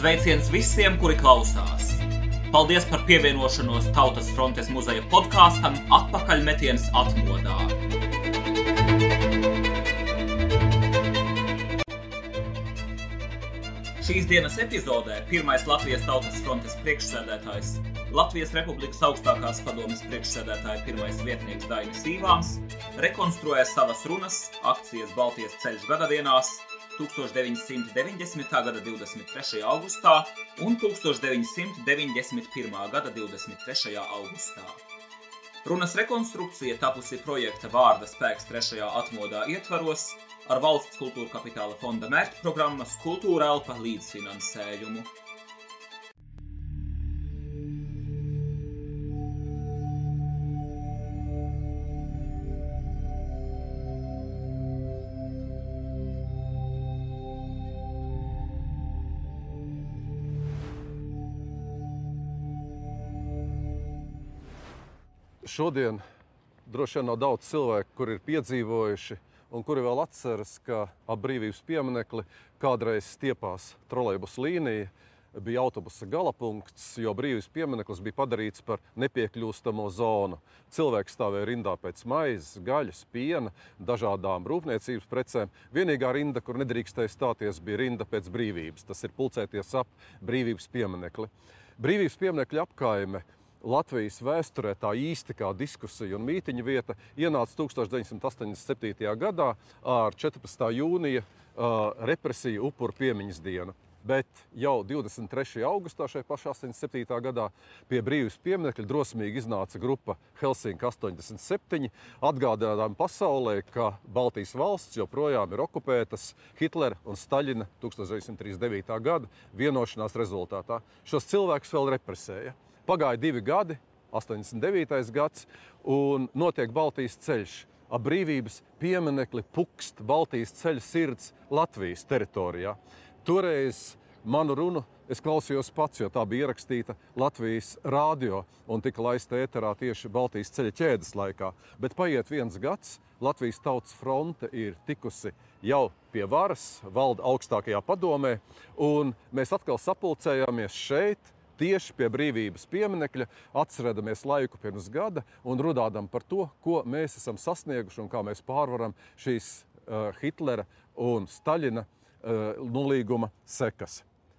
Sveiciens visiem, kuri klausās! Paldies par pievienošanos Tautas frontes muzeja podkāstam Atpakaļmetiens atmodā. Šīs dienas epizodē pirmais Latvijas Tautas frontes priekšsēdētājs, Latvijas Republikas augstākās padomes priekšsēdētāja pirmais vietnieks Dainis Īvāns rekonstruē savas runas akcijas Baltijas ceļš gadadienās 1990. gada 23. augustā un 1991. gada 23. augustā. Runas rekonstrukcija tapusi projekta Vārda spēks 3. atmodā ietvaros ar Valsts kultūra kapitāla fonda mērķprogrammas Kultūra elpa līdzfinansējumu. Šodien droši vien nav daudz cilvēku, kuri ir piedzīvojuši un kuri vēl atceras, ka ap Brīvības pieminekli kādreiz stiepās trolejbusa līnija, bija autobusa galapunkts, jo Brīvības piemineklis bija padarīts par nepiekļūstamo zonu. Cilvēki stāvēja rindā pēc maizes, gaļas, piena, dažādām rūpniecības precēm. Vienīgā rinda, kur nedrīkstēja stāties, bija rinda pēc brīvības. Tas ir pulcēties ap Brīvības pieminekli. Brīvības pieminekļa apkaime Latvijas vēsturē tā īsti kā diskusija un mītiņa vieta ienāca 1987. gadā ar 14. jūnija represiju upuru piemiņas dienu. Bet jau 23. augustā šajā pašā 87. gadā pie Brīvības pieminekļa drosmīgi iznāca grupa Helsinki 87, atgādinājām pasaulē, ka Baltijas valsts joprojām ir okupētas Hitlera un Staļina 1939. gada vienošanās rezultātā. Šos cilvēkus vēl represēja. Pagāja 2 gadi, 89. gads, un notiek Baltijas ceļš. Ap Brīvības pieminekli pukst Baltijas ceļa sirds Latvijas teritorijā. Toreiz manu runu es klausījos pats, jo tā bija ierakstīta Latvijas rādio un tika laista ēterā tieši Baltijas ceļa ķēdes laikā. Bet paiet 1 gads, Latvijas Tautas fronte ir tikusi jau pie varas, valda augstākajā padomē, un mēs atkal sapulcējāmies šeit, tieši pie Brīvības pieminekļa, atcerēdamies laiku pirms gada un runādam par to, ko mēs esam sasnieguši un kā mēs pārvaram šīs Hitlera un Staļina nolīguma sekas.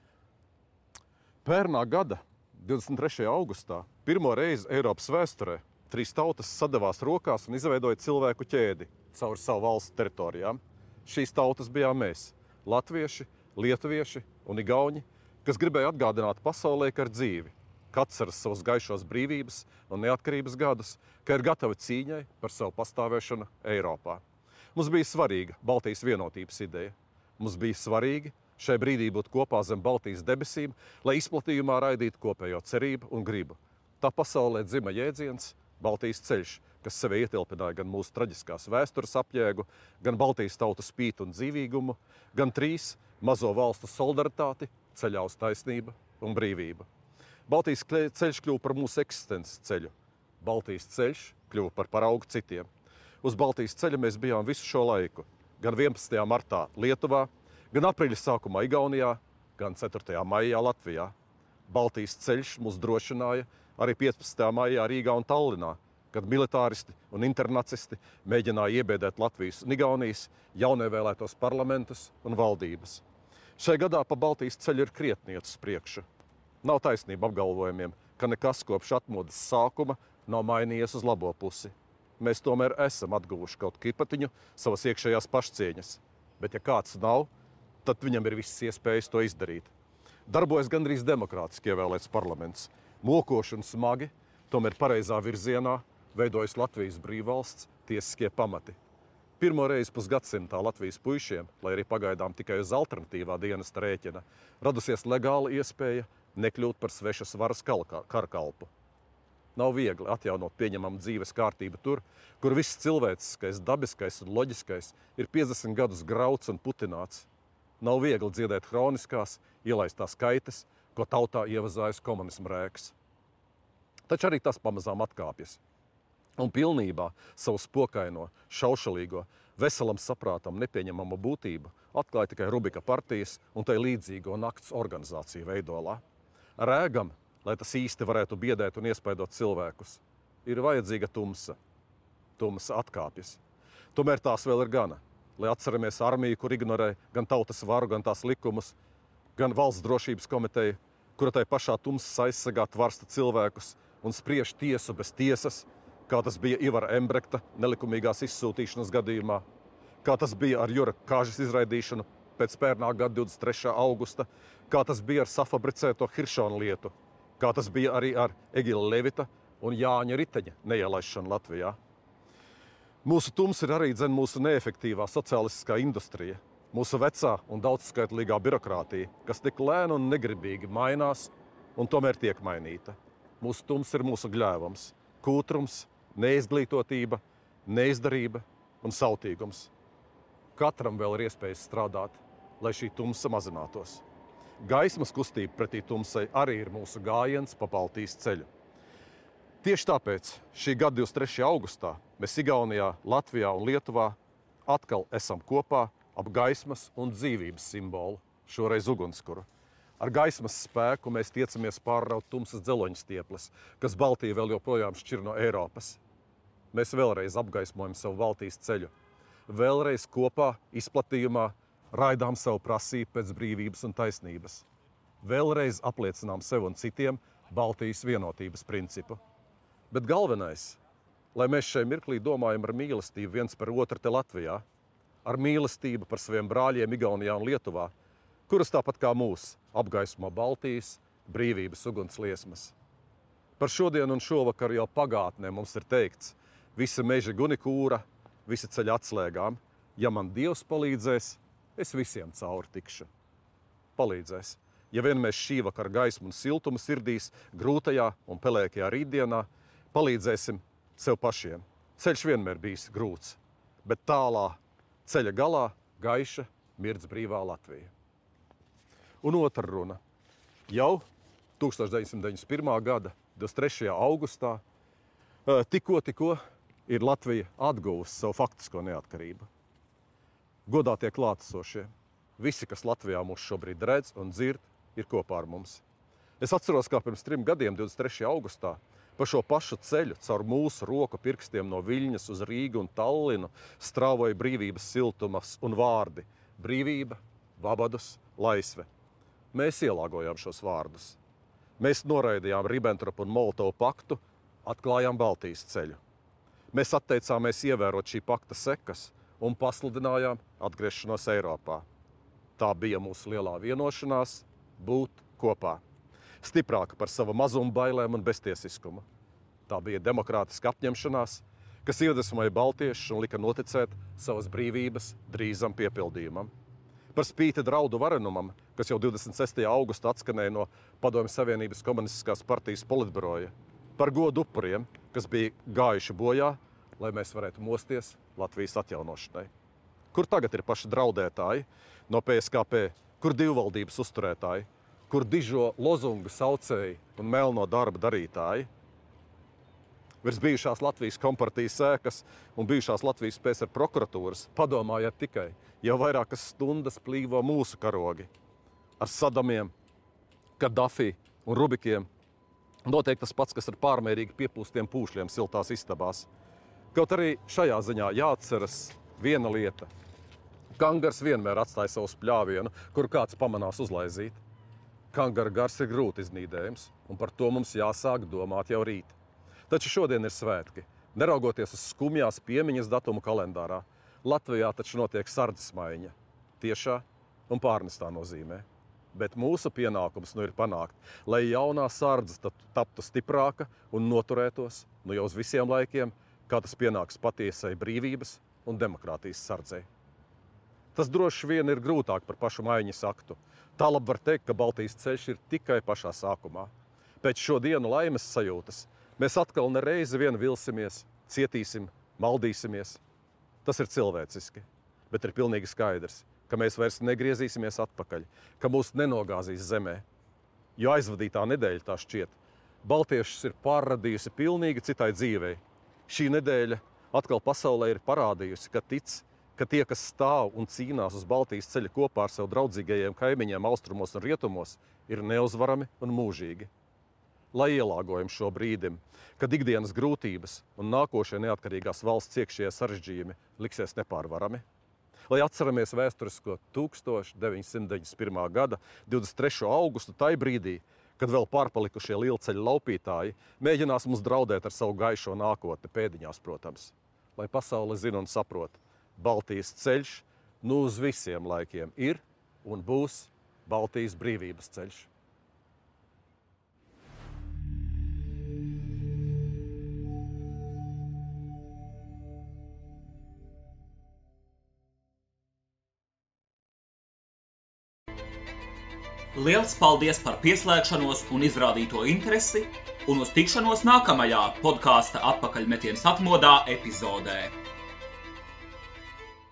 Pērnā gada 23. augustā pirmo reizi Eiropas vēsturē 3 tautas sadavās rokās un izveidoja cilvēku ķēdi cauri savu valsts teritorijām. Šīs tautas bijām mēs, latvieši, lietuvieši un igauņi, kas gribēja atgādināt pasaulē, ka ir dzīvi, ka atceras savus gaišos brīvības un neatkarības gadus, ka ir gatavi cīņai par savu pastāvēšanu Eiropā. Mums bija svarīga Baltijas vienotības ideja. Mums bija svarīgi šai brīdī būt kopā zem Baltijas debesīm, lai izplatījumā raidītu kopējo cerību un gribu. Tā pasaulē dzima jēdziens Baltijas ceļš, kas sevī ietilpināja gan mūsu traģiskās vēstures apjēgu, gan Baltijas tautu spītu un dzīvīgumu, gan 3 mazo valstu solidaritāti, ceļā uz taisnību un brīvību. Baltijas ceļš kļuva par mūsu eksistences ceļu. Baltijas ceļš kļuva par paraugu citiem. Uz Baltijas ceļa mēs bijām visu šo laiku. Gan 11. martā Lietuvā, gan aprīļa sākumā Igaunijā, gan 4. maijā Latvijā. Baltijas ceļš mūs drošināja arī 15. maijā Rīgā un Tallinā, kad militāristi un internacisti mēģināja iebiedēt Latvijas un Igaunijas jaunievēlētos parlamentus un valdības. Šai gadā pa Baltijas ceļu ir krietni iet uz priekšu. Nav taisnība apgalvojumiem, ka nekas kopš atmodas sākuma nav mainījies uz labo pusi. Mēs tomēr esam atguvuši kaut kipatiņu savas iekšējās pašcieņas. Bet ja kāds nav, tad viņam ir visas iespējas to izdarīt. Darbojas gandrīz demokrātiski ievēlēts parlaments. Mokoši un smagi, tomēr pareizā virzienā veidojas Latvijas brīvvalsts tiesiskie pamati. Pirmo reizi pusgadsimtā Latvijas puišiem, lai arī pagaidām tikai uz alternatīvā dienesta rēķina, radusies legāla iespēja nekļūt par svešas varas karakalpu. Nav viegli atjaunot pieņemamu dzīves kārtību tur, kur viss cilvēciskais, dabiskais un loģiskais ir 50 gadus grauts un putināts. Nav viegli dziedēt hroniskās, ielaistās kaitas, ko tautā ievazājas komunisma rēks. Taču arī tas pamazām atkāpjas. Un pilnībā savu spokaino, šaušalīgo, veselam saprātam nepieņemama būtība atklāja tikai Rubika partijas un tai līdzīgo nakts organizāciju veidolā. Rēgam, lai tas īsti varētu biedēt un iespaidot cilvēkus, ir vajadzīga tumsa. Tumsa atkāpjas. Tomēr tās vēl ir gana, lai atceramies armiju, kur ignorē gan tautas varu, gan tās likumus, gan valsts drošības komiteju, kura tai pašā tumsas aizsargā tvarsta cilvēkus un spriež tiesu bez tiesas, kā tas bija Ivara Embrekta nelikumīgās izsūtīšanas gadījumā, kā tas bija ar Jura Kāžas izraidīšanu pēc pērnā gada 23. augusta, kā tas bija ar safabricēto Hiršona lietu, kā tas bija arī ar Egila Levita un Jāņa Riteņa neielaišanu Latvijā. Mūsu tums ir arī mūsu neefektīvā sociālistiskā industrija, mūsu vecā un daudzskaitlīgā birokrātija, kas tik lēni un negribīgi mainās un tomēr tiek mainīta. Mūsu tums ir mūsu gļēvums, kūtrums, neizglītotība, neizdarība un sautīgums. Katram vēl ir iespējas strādāt, lai šī tumsa mazinātos. Gaismas kustība pretī tumsai arī ir mūsu gājiens pa Baltijas ceļu. Tieši tāpēc šī gada 23. augustā mēs Igaunijā, Latvijā un Lietuvā atkal esam kopā ap gaismas un dzīvības simbolu, šoreiz ugunskura. Ar gaismas spēku mēs tiecamies pārraut tumsas dzeloņstieples, kas Baltiju vēl joprojām šķir no Eiropas. Mēs vēlreiz apgaismojam savu Baltijas ceļu. Vēlreiz kopā, izplatījumā, raidām savu prasību pēc brīvības un taisnības. Vēlreiz apliecinām sev un citiem Baltijas vienotības principu. Bet galvenais, lai mēs šai mirklī domājam ar mīlestību viens par otru te Latvijā, ar mīlestību par saviem brāļiem Igaunijā un Lietuvā, kuras tāpat kā mūs apgaismo Baltijas brīvības ugunsliesmas. Par šodienu un šovakar jau pagātnē mums ir teikts: visi meži gunikūra, visi ceļi atslēgām. Ja man Dievs palīdzēs, es visiem cauri tikšu. Palīdzēs. Ja vien mēs šī vakar gaismu un siltumu sirdīs, grūtajā un pelēkajā rītdienā, palīdzēsim sev pašiem. Ceļš vienmēr bijis grūts, bet tālā ceļa galā gaiša mirdz brīvā Latvija. Un otra runa. Jau 1991. gada 23. augustā tikko ir Latvija atguvusi savu faktisko neatkarību. Godātie klātesošie, visi, kas Latvijā mūs šobrīd redz un dzird, ir kopā ar mums. Es atceros, kā pirms 3 gadiem, 23. augustā, pa šo pašu ceļu caur mūsu roku pirkstiem no Viļņas uz Rīgu un Tallinu strāvoja brīvības siltumas un vārdi: brīvība, vabadus, laisve. Mēs ielāgojām šos vārdus. Mēs noraidījām Ribbentropa un Molotovu paktu, atklājām Baltijas ceļu. Mēs atteicāmies ievērot šī pakta sekas un pasludinājām atgriešanos Eiropā. Tā bija mūsu lielā vienošanās būt kopā. Stiprāka par savu mazumu bailēm un beztiesiskumu. Tā bija demokrātiska apņemšanās, kas iedvesmoja baltiešus un lika noticēt savas brīvības drīzam piepildījumam. Par spīti draudu varenumam, kas jau 26. augustā atskanēja no Padomju Savienības komunistiskās partijas politbiroja, par godu upuriem, kas bija gājuši bojā, lai mēs varētu mosties Latvijas atjaunošanai. Kur tagad ir paši draudētāji no PSKP, kur divvaldības uzturētāji, kur dižo lozungu saucēji un melno darba darītāji? Virs bijušās Latvijas kompartijas ēkas un bijušās Latvijas PSR prokuratūras padomājiet tikai, jau vairākas stundas plīvo mūsu karogi ar Sadamiem, Kadafi un Rubikiem. Noteikti tas pats, kas ar pārmērīgi piepūstiem pūšļiem siltās istabās. Kaut arī šajā ziņā jāatceras viena lieta. Kangars vienmēr atstāja savu spļāvienu, kuru kāds pamanās uzlaizīt. Kangara gars ir grūti iznīdējums, un par to mums jāsāk domāt jau rīt. Taču šodien ir svētki. Neraugoties uz skumjās piemiņas datumu kalendārā, Latvijā taču notiek sardzes maiņa. Tiešā un pārnestā nozīmē. Bet mūsu pienākums ir panākt, lai jaunā sardze taptu stiprāka un noturētos jau uz visiem laikiem, kā tas pienāks patiesai brīvības un demokrātijas sardzei. Tas droši vien ir grūtāk par pašu maiņas aktu. Tālāk var teikt, ka Baltijas ceļš ir tikai pašā sākumā. Pēc šo dienu laimes sajūtas mēs atkal nereizi vien vilsimies, cietīsim, maldīsimies. Tas ir cilvēciski, bet ir pilnīgi skaidrs, ka mēs vairs negriezīsimies atpakaļ, ka mūs nenogāzīs zemē. Jo aizvadītā nedēļa, tā šķiet, baltiešus ir pārradījusi pilnīgi citai dzīvei. Šī nedēļa atkal pasaulē ir parādījusi, ka tic, ka tie, kas stāv un cīnās uz Baltijas ceļa kopā ar sev draudzīgajiem kaimiņiem austrumos un rietumos, ir neuzvarami un mūžīgi. Lai ielāgojam šo brīdim, kad ikdienas grūtības un nākošie neatkarīgās valsts iekšējie sarežģījumi liksies nepārvarami. Lai atceramies vēsturisko 1991. gada 23. augustu tai brīdī, kad vēl pārpalikušie lielceļa laupītāji mēģinās mums draudēt ar savu gaišo nākotni pēdiņās, protams. Lai pasaule zina un saprot, Baltijas ceļš uz visiem laikiem ir un būs Baltijas brīvības ceļš. Liels paldies par pieslēgšanos un izrādīto interesi, un uz tikšanos nākamajā podkāsta Atpakaļmetiens atmodā epizodē.